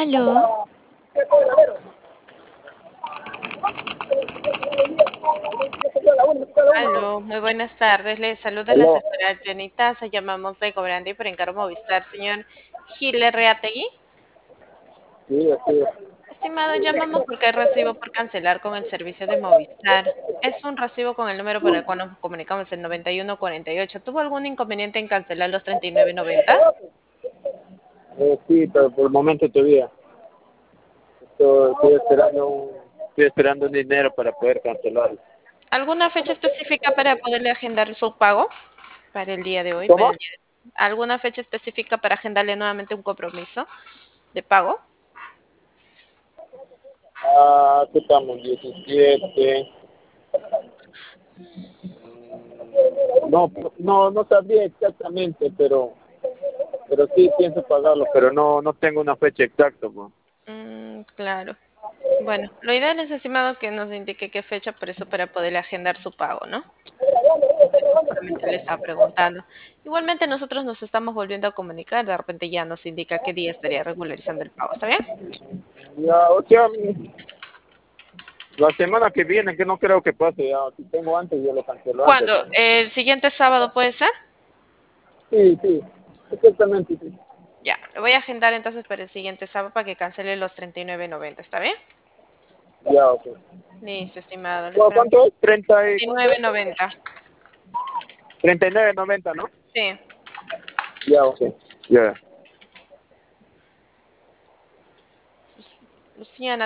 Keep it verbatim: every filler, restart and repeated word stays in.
Aló, Aló, muy buenas tardes. Les saluda la Aló, asesora Jenny Taza. Llamamos de Cobrandi por encargo Movistar. Señor Gil Reategui. sí, así es. Estimado, llamamos porque hay recibo por cancelar con el servicio de Movistar. Es un recibo con el número por el cual nos comunicamos, el noventa y uno cuarenta y ocho. ¿Tuvo algún inconveniente en cancelar los treinta y nueve noventa? Eh, sí, pero por el momento todavía. Estoy, estoy esperando un, estoy esperando un dinero para poder cancelarlo. ¿Alguna fecha específica para poderle agendar su pago? Para el día de hoy, para ¿Cómo? el día de... ¿Alguna fecha específica para agendarle nuevamente un compromiso de pago? Ah, ¿qué estamos? diecisiete. No, no, no sabría exactamente, pero, pero sí pienso pagarlo, pero no, no tengo una fecha exacta, pues. Mm, claro. Bueno, lo ideal es, estimado, que nos indique qué fecha, por eso para poderle agendar su pago, ¿no? Por eso justamente le estaba preguntando. Igualmente nosotros nos estamos volviendo a comunicar, de repente ya nos indica qué día estaría regularizando el pago, ¿está bien? Ya, o sea, la semana que viene, que no creo que pase, ya, si tengo antes, yo lo cancelo antes. ¿Cuándo? ¿El siguiente sábado puede ser? Sí, sí, exactamente, sí. Ya, le voy a agendar entonces para el siguiente sábado para que cancele los treinta y nueve noventa, ¿está bien? Ya, ok. Listo, estimado, le ¿Cu- esperamos. ¿Cuánto es? Treinta y, ¿cuánto es? treinta y nueve noventa. Treinta y nueve noventa, ¿no? Sí. Ya, ok. Ya. Luciana.